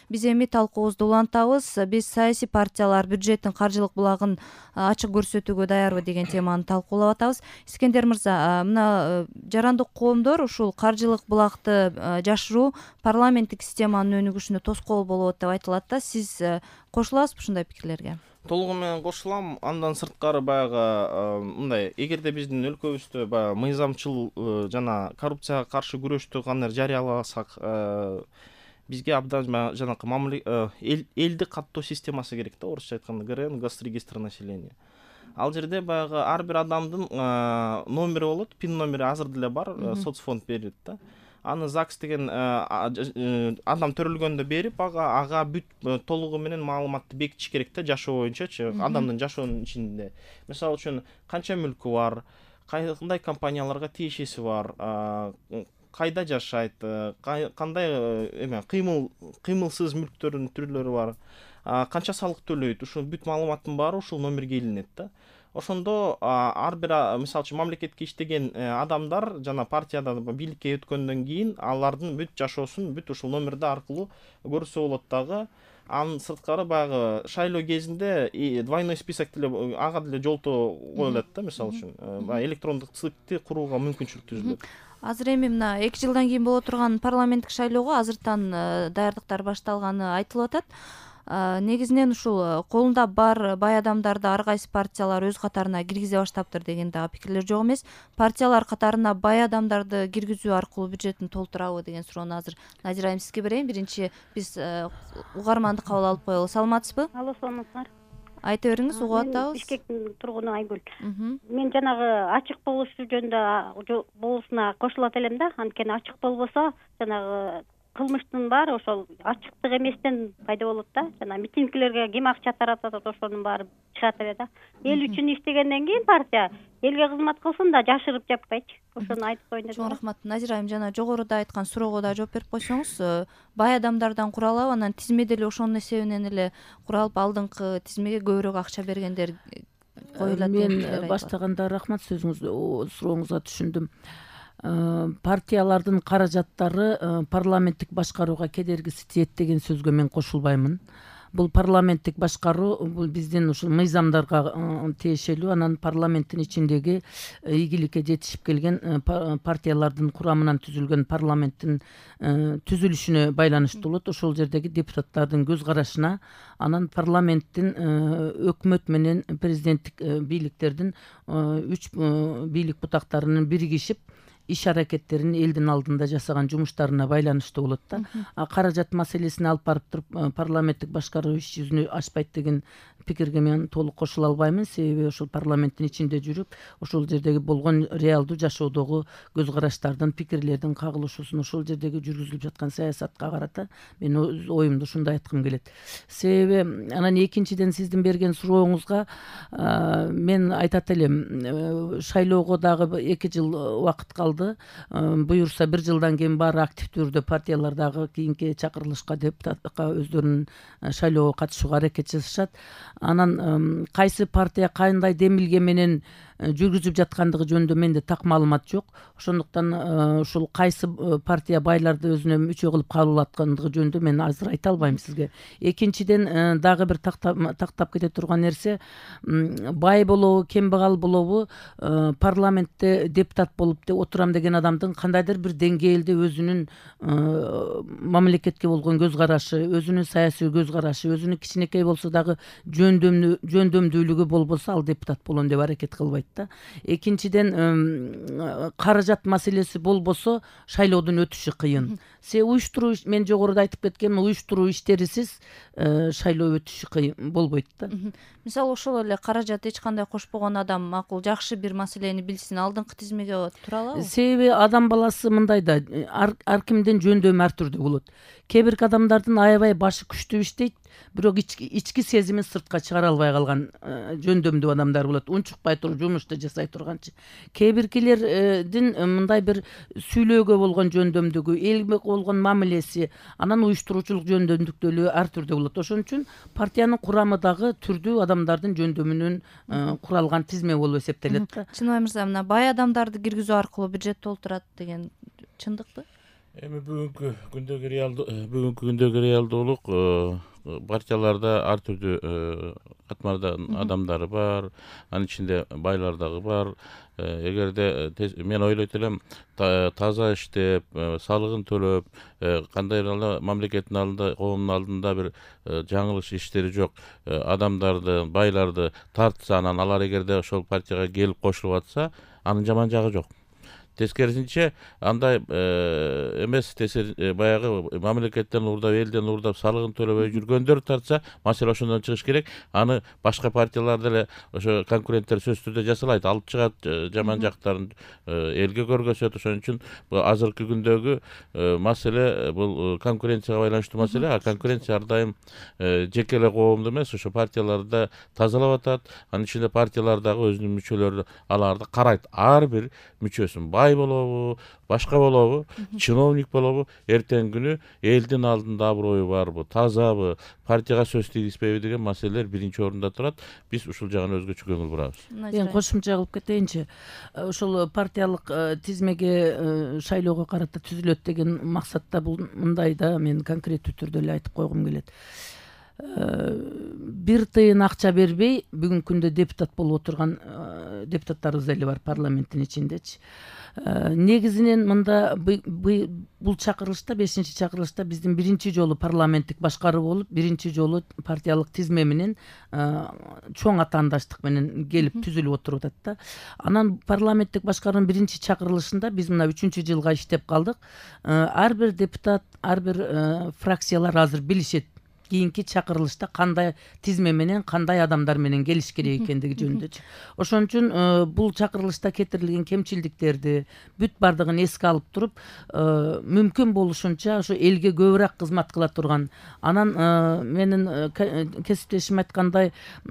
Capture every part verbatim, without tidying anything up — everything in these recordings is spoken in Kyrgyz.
биз эми талкуубузду улантабыз. Биз саясий партиялар бюджеттин каржылык булагын ачык көрсөтүүгө даярбы деген теманы талкуулап атабыз. Искендер мырза, мына жарандык коомдор ушул каржылык булагты жашыруу парламенттик системанын өнүгүшүнө тоскоол болот деп айтылат да. Сиз кошуласызбы ушундай пикирлерге? Толугу менен кошулам. Андан сырткары баягы мындай, эгерде биздин өлкөбүздө баягы мыйзамчыл жана коррупцияга каршы күрөштү кандай жарыяласак, бизге абдан жанакы мамиле элди каттоо системасы керек да, орусча айтканда ГРН, госрегистр населения. Ал жерде баягы ар бир адамдын номери болот, пин номери азыр деле бар, соцфонд берет да. Аны ЗАГС деген адам төрөлгөндө берип, ага ага бүт толугу менен маалыматты бекитиш керек да, жашоо боюнчачы, адамдын жашоонун ичинде. Мисалы үчүн канча мүлкү бар, кандай компанияларга тиешеси бар, кайда жашайт, кандай эме кыймыл кыймылсыз мүлктөрдүн түрлөрү бар, канча салык төлөйт, ушул бүт маалыматтын баары ушул номерге илинет да. Ошондо ар бир мисалы үчүн мамлекетке иштеген адамдар жана партияда бийликке өткөндөн кийин алардын бүт жашоосун бүт ушул номерде аркылуу көрсө болот дагы. Анын сырткары баягы шайлоо кезинде двойной список деле ага деле жолтоо коюлат да, мисалы үчүн электрондук цифрти курууга мүмкүнчүлүк түзүлөт. Азыр эми мына эки жылдан кийин боло турган парламенттик шайлоого азыртан даярдыктар башталганы айтылып атат. Негизинен ушул колунда бар бай адамдарды ар кайсы партиялар өз катарына киргизе баштаптыр деген дагы пикирлер жок эмес. Партиялар катарына бай адамдарды киргизүү аркылуу бюджеттин толтурабы деген суроону азыр Назира айым сизге берейин. Биринчи биз угарманды кабыл алып коелу. Саламатсызбы? Алло, саламатсыздар. Айта бериңиз, угуп атабыз. Бишкектин тургуну Айгүл. Мен жанагы ачык болушу жөнүндө болусуна кошулат элем да. Анткени ачык болбосо жанагы кылмыштын баары ошол ачыктык эместен пайда болот да. Жана митингилерге ким акча таратат, ошонун баары чыгат эле да. Эл үчүн иштегенден кийин партия элге кызмат кылсын да, жашырып жаппайчы. Ошону айтып коеюн деп. Чоң рахмат. Назира айым, жана жогоруда айткан суроого да жооп берип койсоңуз, бай адамдардан куралып, анан тизме деле ошонун эсебинен эле куралып, алдыңкы тизмеге көбүрөөк акча бергендер коюлат. Мен баштаганда рахмат сөзүңүздү, сурооңузга түшүндүм. Партиялардын каражаттары парламенттик башкарууга кедергиси тиет деген сөзгө мен кошулбаймын. Бул парламенттик башкаруу бул биздин ушул мыйзамдарга тиешелүү, анан парламенттин ичиндеги ийгиликке жетишип келген партиялардын курамынан түзүлгөн парламенттин түзүлүшүнө байланыштуу болот. Ошол жердеги депутаттардын көз карашына, анан парламенттин өкмөт менен президенттик бийликтердин үч бийлик бутактарынын биригишип иш аракеттерин элдин алдында жасаган жумуштарына байланыштуу болот да. Каражат маселесин алып барып туруп парламенттик башкаруу иш жүзүнө ашпайт деген пикирге мен толук кошула албаймын. Себеби ошол парламенттин ичинде жүрүп, ошол жердеги болгон реалдуу жашоодогу көз караштардын, пикирлердин кагылышуусун, ошол жердеги жүргүзүлүп жаткан саясатка карата мен өз оюмду ушундай айткым келет. Себеби анан экинчиден сиздин берген сурооңузга мен айтат элем, шайлоого дагы эки жыл убакыт калды. Буюрса бир жылдан кийин баары активдүү түрдө партиялар дагы кийинки чакырылышка, депутатка өздөрүнүн шайлоого катышууга аракет жасашат. Анан кайсы партия кандай демилге менен жүргүзүп жаткандыгы жөнүндө менде так маалымат жок. Ошондуктан ушул кайсы партия байларды өзүнө мүчө кылып кабыл аткандыгы жөнүндө мен азыр айта албайм сизге. Экинчиден дагы бир тактап кете турган нерсе, бай болобу, кембагал болобу, парламентте депутат болуп отурам деген адамдын кандайдыр бир деңгээлде өзүнүн мамлекетке болгон көз карашы, өзүнүн саясий көз карашы, өзүнүн кичинекей болсо дагы жөндөмдүүлүгү болбосо ал депутат болом деп аракет кылбайт да. Экинчиден каражат маселеси болбосо шайлоодун өтүшү кыйын. Се уюштуруу, мен жогоруда айтып кеткем, уюштуруу иштерисиз шайлоо өтүшү кыйын болбойт да. Мисалы ошол эле каражат эч кандай кошпогон адам макул жакшы бир маселени билсин, алдыңкы тизмеге тура алабы? Себеби адам баласы мындай да, ар кимдин жөндөмү ар түрдүү болот. Кээ бир адамдардын аябай башы күчтүү иштейт, бирок ички сезимин сыртка чыгара албай калган жөндөмдүү адамдар болот. Унчукпай туруп жумушту жасай турганчы. Кээ биркилердин мындай бир сүйлөөгө болгон жөндөмдүгү, элге болгон мамилеси, анан уюштуруучулук жөндөмдүктөлүгү ар түрдүү болот. Ошон үчүн партиянын курамы дагы түрдүү адамдардын жөндөмүнөн куралган тизме болуп эсептелет да. Чынбай мырза, мына бай адамдарды киргизүү аркылуу бюджет толтурат деген чындыкпы? Эми бүгүнкү күндөгү реалдуу бүгүнкү күндөгү реалдуулук партияларда ар түрдүү катмардан адамдары бар, анын ичинде байлар дагы бар. Эгерде мен ойлойт элем, таза иштеп, салыгын төлөп, кандайдыр да мамлекеттин алдында, коомдун алдында бир жаңылыш иштери жок адамдарды, байларды тартса, анан алар эгерде ошол партияга келип кошулуп атса, анын жаман жагы жок. Тескерисинче андай эмес, баягы мамлекеттен уурдап, элден уурдап, салыгын төлөбөй жүргөндөр тартса, маселе ошондон чыгыш керек. Аны башка партиялар деле ошо конкуренттер сөзсүз түрдө жасалайт, алып чыгат, жаман жактарын элге көргөзөт. Ошон үчүн азыркы күндөгү маселе бул конкуренцияга байланыштуу маселе. А конкуренция ар дайым жеке эле коомду эмес, ошо партияларды тазалап атат. Анын ичинде партиялар дагы өзүнүн мүчөлөрү аларды карайт. Ар бир мүчөсүн бай болобу, башка болобу, чиновник болобу, эртең күнү элдин алдында аброю барбы, тазабы, партияга сөз тийгизбейби деген маселелер биринчи орунда турат. Биз ушул жагына өзгөчө көңүл бурабыз. Мен кошумча кылып кетейинчи. Ошол партиялык тизмеге шайлоого карата түзүлөт деген максатта бул мындай да мен конкреттүү түрдө эле айтып койгум келет. Бир тыйын акча бербей бүгүнкү күндө депутат болуп отурган депутаттарыбыз эле бар парламенттин ичиндечи. Негизинен мында бул чакырылышта, бешинчи чакырылышта биздин биринчи жолу парламенттик башкаруу болуп, биринчи жолу партиялык тизме менен чоң атаандаштык менен келип түзүлүп отуруп атат да. Анан парламенттик башкаруунун биринчи чакырылышында биз мына үчүнчү жылга иштеп калдык. Ар бир депутат, ар бир фракциялар азыр билишет кийинки чакырылышта кандай тизме менен, кандай адамдар менен келиш керек экендиги жөнүндө. Ошон үчүн бул чакырылышта кетирилген кемчилдиктерди бүт бардыгын эске алып туруп, мүмкүн болушунча ошо элге көбүрөөк кызмат кыла турган, анан менин кесиптешим айткандай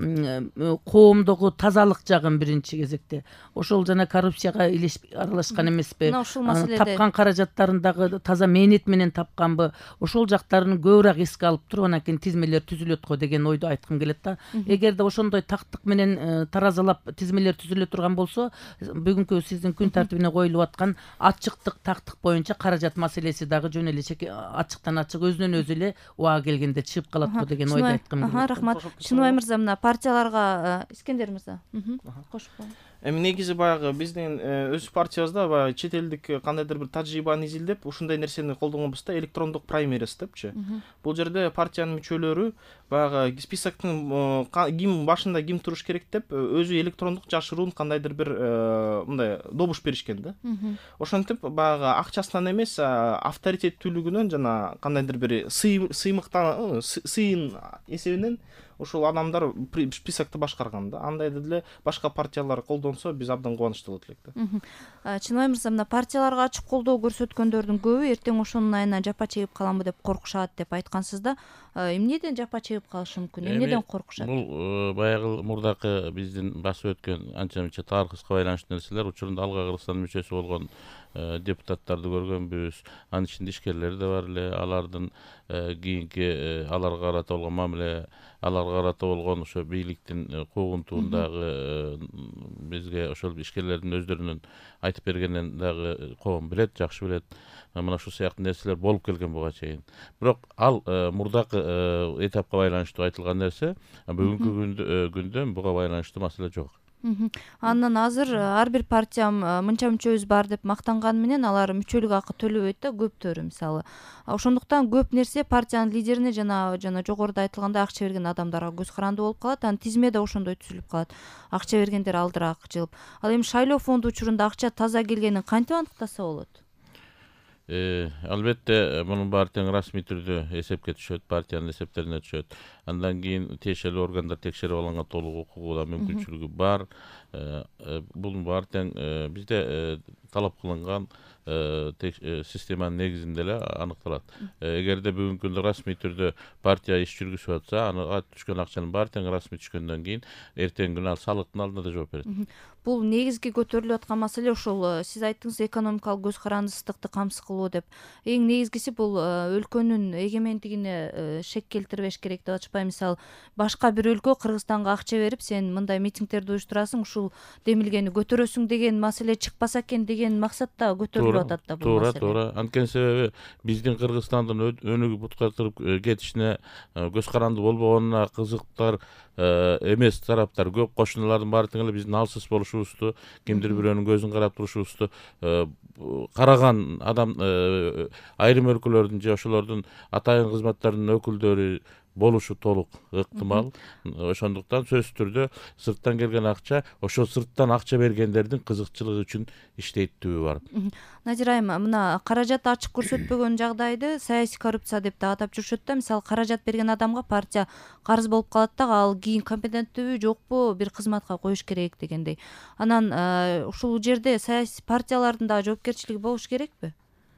коомдогу тазалык жагын биринчи кезекте, ошол жана коррупцияга аралашкан эмеспи, тапкан каражаттарын дагы таза мээнет менен тапканбы, ошол жактарын көбүрөөк эске алып туруп, анан тизмелер түзүлөт го деген ойду айткым келет да. Эгерде ошондой тактык менен таразалап тизмелер түзүлө турган болсо, бүгүнкү сиздин күн тартибине коюлуп аткан ачыктык, тактык боюнча каражат маселеси дагы жөн эле ачыктан ачык өзүнөн өзү эле убага келгенде чыгып калат го деген ойду айткым келет. Рахмат. Чыныбай мырза, мына партияларга Искендер мырза кошуп коюңуз. Эми негизи баягы биздин өз партиябызда баягы чет элдик кандайдыр бир тажрыйбаны изилдеп, ушундай нерсени колдонгонбуз да, электрондук праймериз депчи. Бул жерде партиянын мүчөлөрү баягы списоктун ким башында ким туруш керек деп өзү электрондук жашыруун кандайдыр бир мындай добуш беришкен да. Ошентип баягы акчасынан эмес, авторитеттүүлүгүнөн жана кандайдыр бир сыймыктан, сыйын эсебинен ушул адамдар списокду башкарган да. Андай деле башка партиялар колдонсо, биз абдан кубанычтуу болот элек да. Чыныбай мырза, мына партияларга ачык колдоо көрсөткөндөрдүн көбү эртең ошонун айынан жапа чегип каламбы деп коркушат деп айткансыз да. Эмнеден жапа чегип калышы мүмкүн? Эмнеден коркушат? Бул баягы мурдакы биздин басып өткөн анча мынча тарыхыбызга байланыштуу нерселер. Учурунда Алга Кыргызстан мүчөсү болгон депутаттарды көргөнбүз. Анын ичинде ишкерлер да бар эле. Алардын кийинки аларга карата болгон мамиле, аларга карата болгон ошо бийликтин куугунтуундагы бизге ошол ишкерлердин өздөрүнүн айтып бергенин дагы коом билет, жакшы билет. Мына ушул сыяктуу нерселер болуп келген буга чейин. Бирок ал мурдакы этапка байланыштуу айтылган нерсе, бүгүнкү күндө буга байланыштуу маселе жок. Андан азыр ар бир партия мынча мүчөбүз бар деп мактанганы менен алар мүчөлүк акы төлөбөйт да, көптөрү мисалы. Ошондуктан көп нерсе партиянын лидерине жана жана жогоруда айтылгандай акча берген адамдарга көз каранды болуп калат. Анан тизме да ошондой түзүлүп калат. Акча бергендер алдыраак жылып. Ал эми шайлоо фонду учурунда акча таза келгенин кантип аныктаса болот? Албетте мунун баары тең расмий түрдө эсепке түшөт, партиянын эсептерине түшөт. Андан кийин тиешелүү органдар текшерип алганга толук укугу да мүмкүнчүлүгү бар. Бунун баары тең бизде талап кылынган системанын негизинде эле аныкталат. Эгерде бүгүнкү күндө расмий түрдө партия иш жүргүзүп атса, ага түшкөн акчанын баары тең расмий түшкөндөн кийин эртең күнү ал салыктын алдында да жооп берет. Бул негизги көтөрүлүп аткан маселе ошол сиз айттыңыз, экономикалык көз карандысыздыкты камсыз кылуу деп. Эң негизгиси бул өлкөнүн эгемендигине шек келтирбеш керек деп атышпайбы? Мисалы, башка бир өлкө Кыргызстанга акча берип, сен мындай митингдерди уюштурасың, ушул ушул демилгени көтөрөсүң деген маселе чыкпаса экен деген максатта көтөрүлүп атат да бул туура маселе. туура анткени себеби биздин Кыргызстандын өнүгүп буткартылып кетишине көз каранды болбогонуна кызыктар эмес тараптар көп. Кошуналардын баары тең эле биздин алсыз болушубузду, кимдир бирөөнүн көзүн карап турушубузду караган адам айрым өлкөлөрдүн же ошолордун атайын кызматтарынын өкүлдөрү болушу толук ыктымал. Ошондуктан сөзсүз түрдө сырттан келген акча ошол сырттан акча бергендердин кызыкчылыгы үчүн иштейт түбү бар. Назира айым, мына каражат ачык көрсөтпөгөн жагдайды саясий коррупция деп да атап жүрүшөт да. Мисалы каражат берген адамга партия карыз болуп калат да, ал кийин компетенттүүбү жокпу бир кызматка коюш керек дегендей. Анан ушул жерде саясий партиялардын да жоопкерчилиги болуш керекпи?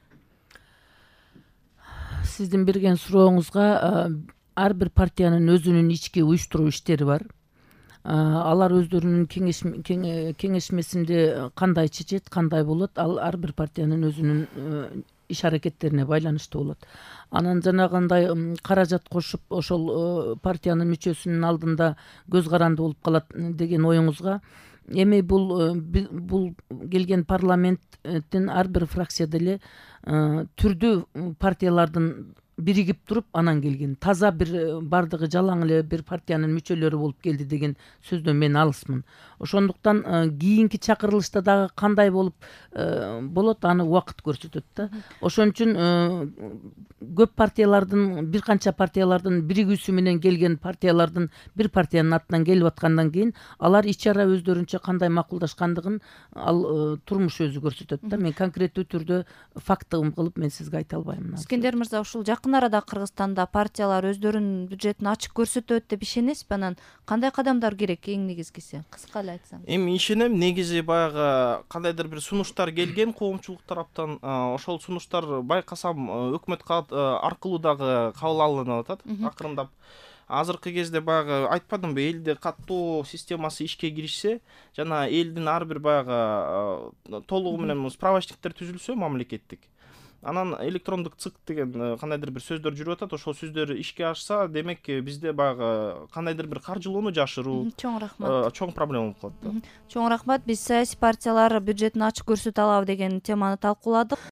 Сиздин берген сурооңузга ар бир партиянын өзүнүн ички уюштуруу иштери бар. Алар өздөрүнүн кеңешмесинде кандай чечет, кандай болот, ал ар бир партиянын өзүнүн иш аракеттерине байланыштуу болот. Анан жанагындай каражат кошуп ошол партиянын мүчөсүнүн алдында көз каранды болуп калат деген оюңузга, эми бул бул келген парламенттин ар бир фракция деле түрдүү партиялардын биригип туруп анан келген. Таза бир бардыгы жалаң эле бир партиянын мүчөлөрү болуп келди деген сөздөн мен алысмын. Ошондуктан кийинки чакырылышта дагы кандай болуп болот аны убакыт көрсөтөт да. Ошон үчүн көп партиялардын, бир канча партиялардын биригүүсү менен келген партиялардын бир партиянын атынан келип аткандан кийин алар ич ара өздөрүнчө кандай макулдашкандыгын ал турмуш өзү көрсөтөт да. Мен конкреттүү түрдө фактыгым кылып мен сизге айта албайм. Искендер мырза, ушул жакын арада Кыргызстанда партиялар өздөрүнүн бюджетин ачык көрсөтөт деп ишенесизби? Анан кандай кадамдар керек эң негизгиси? Кыска эле айтсаңыз. Эми ишенем, негизи баягы кандайдыр бир сунуштар келген коомчулук тараптан, ошол сунуштар байкасам өкмөт аркылуу дагы кабыл алынып атат акырындап. Азыркы кезде баягы айтпадымбы, элде каттоо системасы ишке киришсе, жана элдин ар бир баягы толугу менен справочниктер түзүлсө мамлекеттик, анан электрондук цик деген кандайдыр бир сөздөр жүрүп атат, ошол сөздөр ишке ашса, демек бизде баягы кандайдыр бир каржылоону жашыруу чоң рахмат. Чоң проблема болуп калат да. Чоң рахмат. Биз саясий партиялар бюджетин ачык көрсөтө алабы деген теманы талкууладык.